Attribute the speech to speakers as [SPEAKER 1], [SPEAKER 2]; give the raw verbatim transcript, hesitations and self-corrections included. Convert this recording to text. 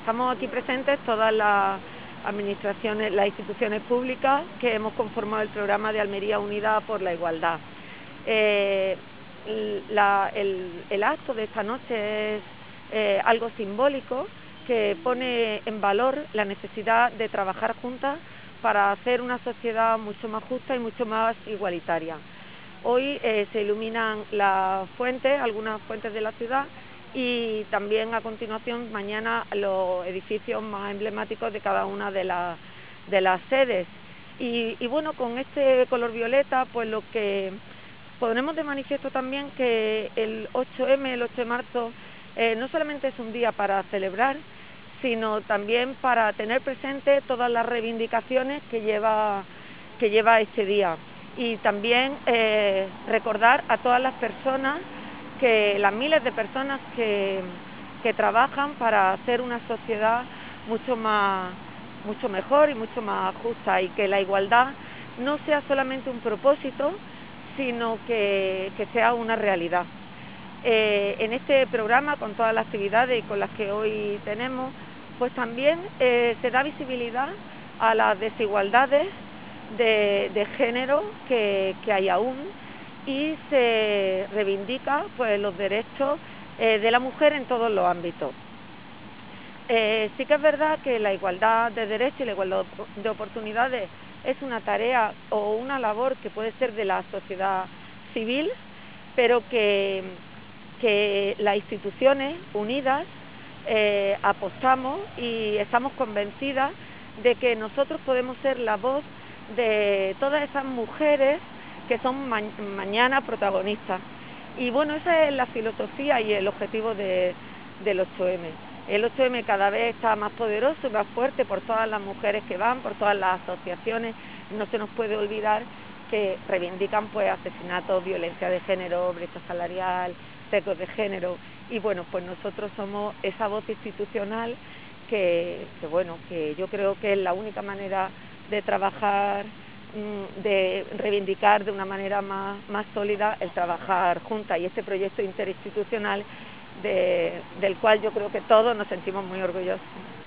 [SPEAKER 1] estamos aquí presentes todas las administraciones, las instituciones públicas que hemos conformado el programa de Almería Unida por la Igualdad. Eh, la, el, el acto de esta noche es eh, algo simbólico que pone en valor la necesidad de trabajar juntas para hacer una sociedad mucho más justa y mucho más igualitaria. Hoy eh, se iluminan las fuentes, algunas fuentes de la ciudad, y también a continuación mañana los edificios más emblemáticos de cada una de, la, de las sedes. Y, y bueno, con este color violeta, pues lo que ponemos de manifiesto también que el ocho eme, el ocho de marzo, eh, no solamente es un día para celebrar, sino también para tener presente todas las reivindicaciones que lleva, que lleva este día. Y también eh, recordar a todas las personas, que las miles de personas que, que trabajan para hacer una sociedad mucho más, mucho mejor y mucho más justa, y que la igualdad no sea solamente un propósito, sino que, que sea una realidad. Eh, en este programa, con todas las actividades con las que hoy tenemos, pues también eh, se da visibilidad a las desigualdades de, de género que, que hay aún, y se reivindica pues los derechos eh, de la mujer en todos los ámbitos. Eh, sí que es verdad que la igualdad de derechos y la igualdad de oportunidades es una tarea o una labor que puede ser de la sociedad civil, pero que, que las instituciones unidas eh, apostamos y estamos convencidas de que nosotros podemos ser la voz de todas esas mujeres que son ma mañana protagonistas. Y bueno, esa es la filosofía y el objetivo de, del ocho eme. El ocho eme cada vez está más poderoso y más fuerte por todas las mujeres que van, por todas las asociaciones. No se nos puede olvidar que reivindican pues asesinatos, violencia de género, brecha salarial, sesgos de género. Y bueno, pues nosotros somos esa voz institucional que, que bueno, que yo creo que es la única manera de trabajar, de reivindicar de una manera más, más sólida el trabajar juntas, y este proyecto interinstitucional de, del cual yo creo que todos nos sentimos muy orgullosos.